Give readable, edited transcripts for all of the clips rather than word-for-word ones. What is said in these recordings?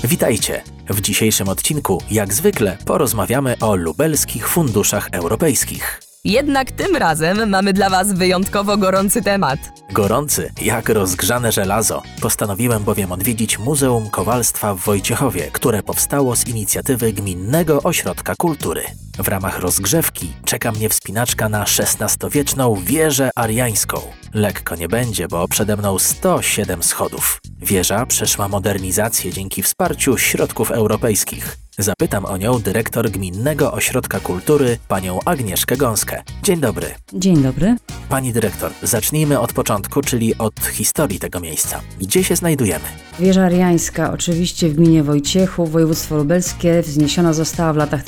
Witajcie! W dzisiejszym odcinku, jak zwykle, porozmawiamy o lubelskich funduszach europejskich. Jednak tym razem mamy dla Was wyjątkowo gorący temat. Gorący, jak rozgrzane żelazo. Postanowiłem bowiem odwiedzić Muzeum Kowalstwa w Wojciechowie, które powstało z inicjatywy Gminnego Ośrodka Kultury. W ramach rozgrzewki czeka mnie wspinaczka na XVI-wieczną wieżę ariańską. Lekko nie będzie, bo przede mną 107 schodów. Wieża przeszła modernizację dzięki wsparciu środków europejskich. Zapytam o nią dyrektor Gminnego Ośrodka Kultury, panią Agnieszkę Gąskę. Dzień dobry. Dzień dobry. Pani dyrektor, zacznijmy od początku, czyli od historii tego miejsca. Gdzie się znajdujemy? Wieża ariańska, oczywiście w gminie Wojciechów, województwo lubelskie, wzniesiona została w latach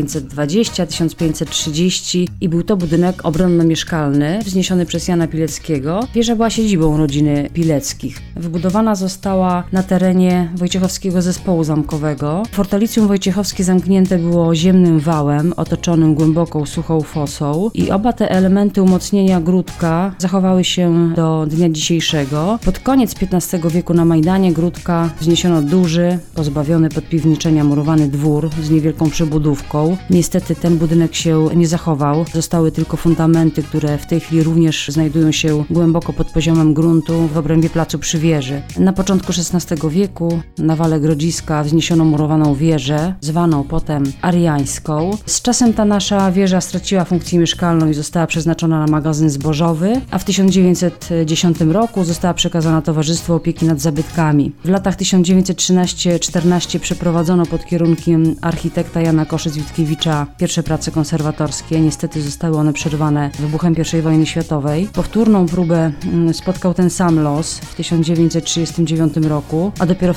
1520-1530 i był to budynek obronno-mieszkalny, wzniesiony przez Jana Pileckiego. Wieża była siedzibą rodziny Pileckich. Wybudowana została na terenie Wojciechowskiego Zespołu Zamkowego. Fortelicjum wojciechowskie zamknięte było ziemnym wałem, otoczonym głęboką, suchą fosą i oba te elementy umocnienia Gródka zachowały się do dnia dzisiejszego. Pod koniec XV wieku na Majdanie Gródka wzniesiono duży, pozbawiony podpiwniczenia murowany dwór z niewielką przybudówką. Niestety ten budynek się nie zachował. Zostały tylko fundamenty, które w tej chwili również znajdują się głęboko pod poziomem gruntu w obrębie placu przy wieży. Na początku XVI wieku na wale Grodziska wzniesiono murowaną wieżę, zwaną potem ariańską. Z czasem ta nasza wieża straciła funkcję mieszkalną i została przeznaczona na magazyn zbożowy, a w 1910 roku została przekazana Towarzystwu Opieki nad Zabytkami. W latach 1913-14 przeprowadzono pod kierunkiem architekta Jana Koszyc-Witkiewicza pierwsze prace konserwatorskie. Niestety zostały one przerwane wybuchem I wojny światowej. Powtórną próbę spotkał ten sam los w 1939 roku, a dopiero w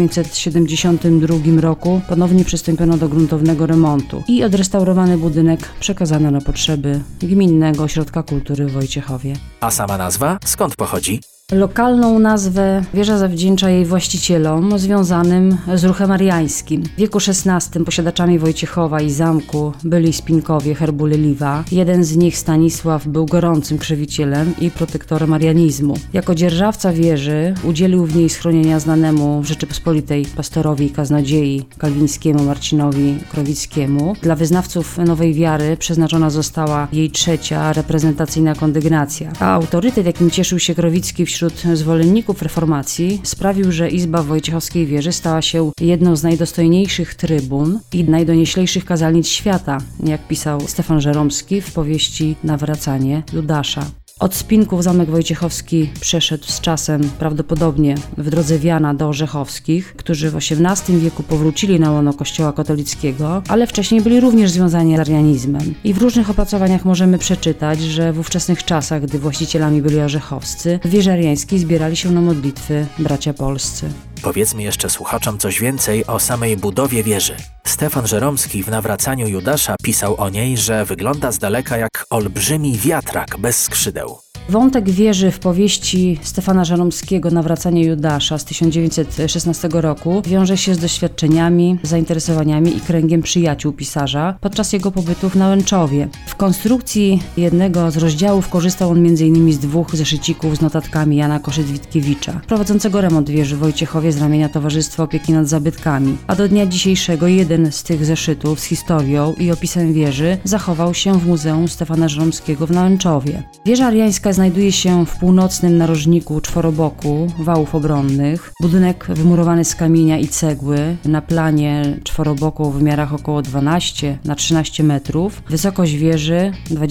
1972 roku ponownie przystąpiono do gruntownego remontu i odrestaurowany budynek przekazano na potrzeby Gminnego Ośrodka Kultury w Wojciechowie. A sama nazwa skąd pochodzi? Lokalną nazwę wieża zawdzięcza jej właścicielom związanym z ruchem ariańskim. W wieku XVI posiadaczami Wojciechowa i zamku byli Spinkowie herbu Leliwa. Jeden z nich, Stanisław, był gorącym krzewicielem i protektorem arianizmu. Jako dzierżawca wieży udzielił w niej schronienia znanemu w Rzeczypospolitej pastorowi i kaznodziei kalwińskiemu Marcinowi Krowickiemu. Dla wyznawców nowej wiary przeznaczona została jej trzecia reprezentacyjna kondygnacja, a autorytet, jakim cieszył się Krowicki wśród zwolenników reformacji, sprawił, że izba w Wojciechowskiej wieży stała się jedną z najdostojniejszych trybun i najdonioślejszych kazalnic świata, jak pisał Stefan Żeromski w powieści Nawracanie Judasza. Od Spinków zamek wojciechowski przeszedł z czasem prawdopodobnie w drodze wiana do Orzechowskich, którzy w XVIII wieku powrócili na łono kościoła katolickiego, ale wcześniej byli również związani z arianizmem. I w różnych opracowaniach możemy przeczytać, że w ówczesnych czasach, gdy właścicielami byli orzechowscy, w wieży ariańskiej zbierali się na modlitwy bracia polscy. Powiedzmy jeszcze słuchaczom coś więcej o samej budowie wieży. Stefan Żeromski w Nawracaniu Judasza pisał o niej, że wygląda z daleka jak olbrzymi wiatrak bez skrzydeł. Wątek wieży w powieści Stefana Żeromskiego Nawracanie Judasza z 1916 roku wiąże się z doświadczeniami, zainteresowaniami i kręgiem przyjaciół pisarza podczas jego pobytów na Łęczowie. W konstrukcji jednego z rozdziałów korzystał on m.in. z dwóch zeszycików z notatkami Jana Koszyc-Witkiewicza, prowadzącego remont wieży w Wojciechowie z ramienia Towarzystwa Opieki nad Zabytkami. A do dnia dzisiejszego jeden z tych zeszytów z historią i opisem wieży zachował się w Muzeum Stefana Żeromskiego w Nałęczowie. Wieża ariańska znajduje się w północnym narożniku czworoboku wałów obronnych. Budynek wymurowany z kamienia i cegły na planie czworoboku w wymiarach około 12 na 13 metrów. Wysokość wieży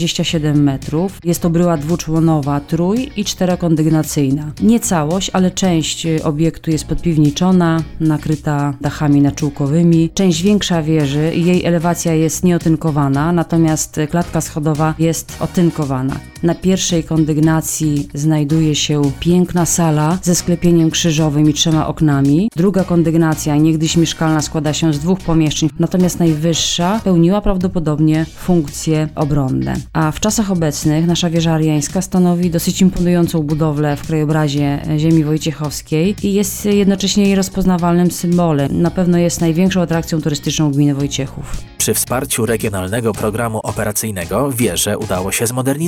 27 metrów. Jest to bryła dwuczłonowa, trój- i czterokondygnacyjna. Nie całość, ale część obiektu jest podpiwniczona, nakryta dachami naczółkowymi. Część większa wieży i jej elewacja jest nieotynkowana, natomiast klatka schodowa jest otynkowana. Na pierwszej kondygnacji znajduje się piękna sala ze sklepieniem krzyżowym i 3 oknami. Druga kondygnacja, niegdyś mieszkalna, składa się z 2 pomieszczeń, natomiast najwyższa pełniła prawdopodobnie funkcje obronne. A w czasach obecnych nasza wieża ariańska stanowi dosyć imponującą budowlę w krajobrazie ziemi wojciechowskiej i jest jednocześnie jej rozpoznawalnym symbolem. Na pewno jest największą atrakcją turystyczną gminy Wojciechów. Przy wsparciu regionalnego programu operacyjnego wieżę udało się zmodernizować.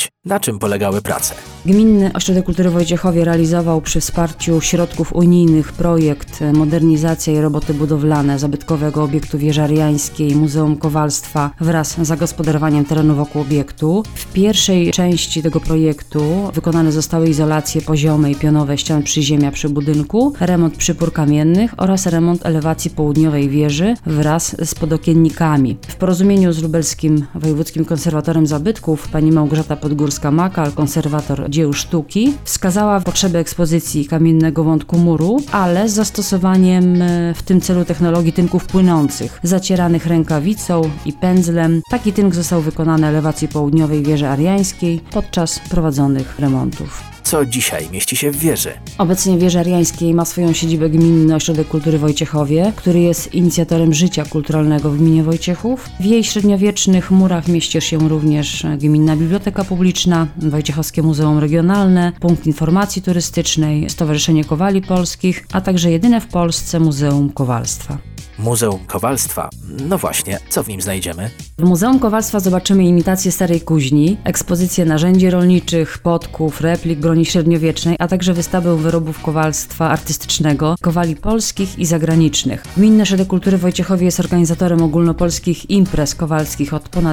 Na czym polegały prace? Gminny Ośrodek Kultury w Wojciechowie realizował przy wsparciu środków unijnych projekt Modernizacja i roboty budowlane zabytkowego obiektu wieży Ariańskiej Muzeum Kowalstwa wraz z zagospodarowaniem terenu wokół obiektu. W pierwszej części tego projektu wykonane zostały izolacje poziome i pionowe ścian przyziemia przy budynku, remont przypór kamiennych oraz remont elewacji południowej wieży wraz z podokiennikami. W porozumieniu z lubelskim wojewódzkim konserwatorem zabytków pani Małgorzata Podgórska-Makal, konserwator dzieł sztuki, wskazała potrzebę ekspozycji kamiennego wątku muru, ale z zastosowaniem w tym celu technologii tynków płynących, zacieranych rękawicą i pędzlem. Taki tynk został wykonany na elewacji południowej wieży Ariańskiej podczas prowadzonych remontów. Co dzisiaj mieści się w wieży? Obecnie w wieży Ariańskiej ma swoją siedzibę Gminny Ośrodek Kultury w Wojciechowie, który jest inicjatorem życia kulturalnego w gminie Wojciechów. W jej średniowiecznych murach mieści się również Gminna Biblioteka Publiczna, Wojciechowskie Muzeum Regionalne, Punkt Informacji Turystycznej, Stowarzyszenie Kowali Polskich, a także jedyne w Polsce Muzeum Kowalstwa. Muzeum Kowalstwa. No właśnie, co w nim znajdziemy? W Muzeum Kowalstwa zobaczymy imitacje starej kuźni, ekspozycje narzędzi rolniczych, podków, replik broni średniowiecznej, a także wystawę wyrobów kowalstwa artystycznego, kowali polskich i zagranicznych. Gminny Ośrodek Kultury w Wojciechowie jest organizatorem ogólnopolskich imprez kowalskich od ponad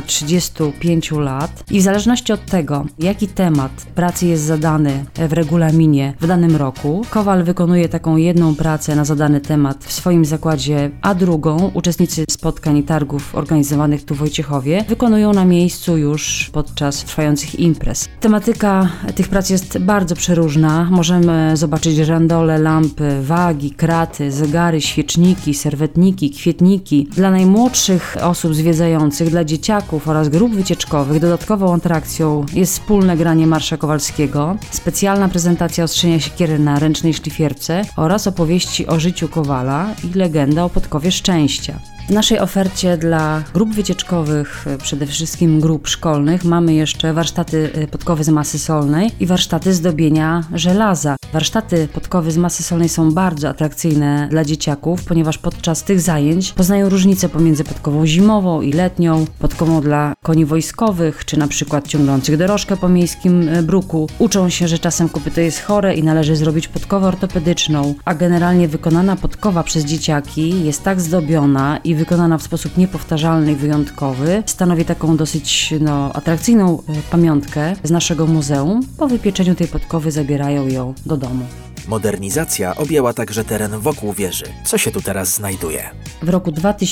35 lat i w zależności od tego, jaki temat pracy jest zadany w regulaminie w danym roku, kowal wykonuje taką jedną pracę na zadany temat w swoim zakładzie, a drugą uczestnicy spotkań i targów organizowanych tu w Wojciechowie wykonują na miejscu już podczas trwających imprez. Tematyka tych prac jest bardzo przeróżna. Możemy zobaczyć żandole, lampy, wagi, kraty, zegary, świeczniki, serwetniki, kwietniki. Dla najmłodszych osób zwiedzających, dla dzieciaków oraz grup wycieczkowych dodatkową atrakcją jest wspólne granie marsza kowalskiego, specjalna prezentacja ostrzenia siekiery na ręcznej szlifierce oraz opowieści o życiu kowala i legenda o podkowie szczęścia. W naszej ofercie dla grup wycieczkowych, przede wszystkim grup szkolnych, mamy jeszcze warsztaty podkowy z masy solnej i warsztaty zdobienia żelaza. Warsztaty podkowy z masy solnej są bardzo atrakcyjne dla dzieciaków, ponieważ podczas tych zajęć poznają różnicę pomiędzy podkową zimową i letnią, podkową dla koni wojskowych, czy na przykład ciągnących dorożkę po miejskim bruku. Uczą się, że czasem kopyto jest chore i należy zrobić podkowę ortopedyczną, a generalnie wykonana podkowa przez dzieciaki jest tak zdobiona i wykonana w sposób niepowtarzalny i wyjątkowy, stanowi taką dosyć atrakcyjną pamiątkę z naszego muzeum. Po wypieczeniu tej podkowy zabierają ją do domu. Modernizacja objęła także teren wokół wieży. Co się tu teraz znajduje? W roku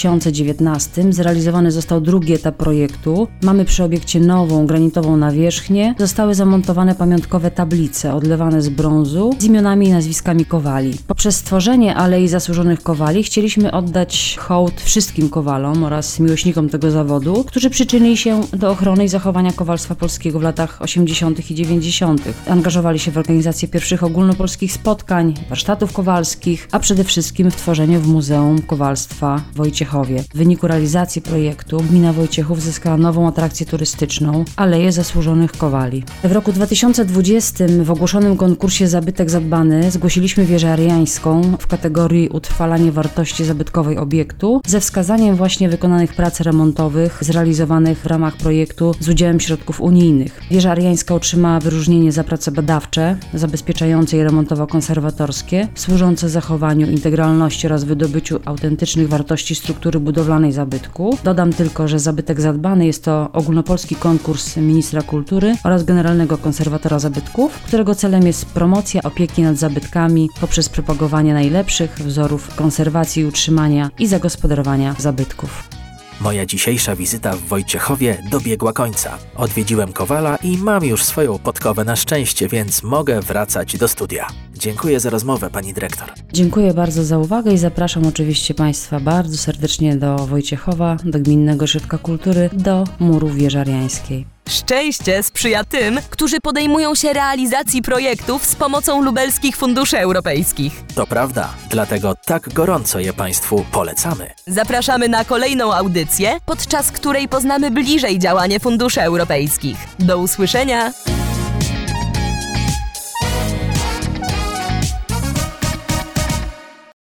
2019 zrealizowany został drugi etap projektu. Mamy przy obiekcie nową granitową nawierzchnię. Zostały zamontowane pamiątkowe tablice odlewane z brązu z imionami i nazwiskami kowali. Poprzez stworzenie Alei Zasłużonych Kowali chcieliśmy oddać hołd wszystkim kowalom oraz miłośnikom tego zawodu, którzy przyczynili się do ochrony i zachowania kowalstwa polskiego w latach 80. i 90. Angażowali się w organizację pierwszych ogólnopolskich spotkań, warsztatów kowalskich, a przede wszystkim w tworzenie w Muzeum Kowalstwa w Wojciechowie. W wyniku realizacji projektu gmina Wojciechów zyskała nową atrakcję turystyczną – Aleję Zasłużonych Kowali. W roku 2020 w ogłoszonym konkursie Zabytek Zadbany zgłosiliśmy wieżę ariańską w kategorii utrwalanie wartości zabytkowej obiektu ze wskazaniem właśnie wykonanych prac remontowych zrealizowanych w ramach projektu z udziałem środków unijnych. Wieża ariańska otrzymała wyróżnienie za prace badawcze, zabezpieczające i remontowo-konserwatorskie, służące zachowaniu integralności oraz wydobyciu autentycznych wartości struktury budowlanej zabytku. Dodam tylko, że Zabytek Zadbany jest to ogólnopolski konkurs ministra kultury oraz generalnego konserwatora zabytków, którego celem jest promocja opieki nad zabytkami poprzez propagowanie najlepszych wzorów konserwacji i utrzymania i zagospodarowania zabytków. Moja dzisiejsza wizyta w Wojciechowie dobiegła końca. Odwiedziłem kowala i mam już swoją podkowę na szczęście, więc mogę wracać do studia. Dziękuję za rozmowę, pani dyrektor. Dziękuję bardzo za uwagę i zapraszam oczywiście Państwa bardzo serdecznie do Wojciechowa, do Gminnego Ośrodka Kultury, do murów wieży ariańskiej. Szczęście sprzyja tym, którzy podejmują się realizacji projektów z pomocą lubelskich funduszy europejskich. To prawda, dlatego tak gorąco je Państwu polecamy. Zapraszamy na kolejną audycję, podczas której poznamy bliżej działanie funduszy europejskich. Do usłyszenia!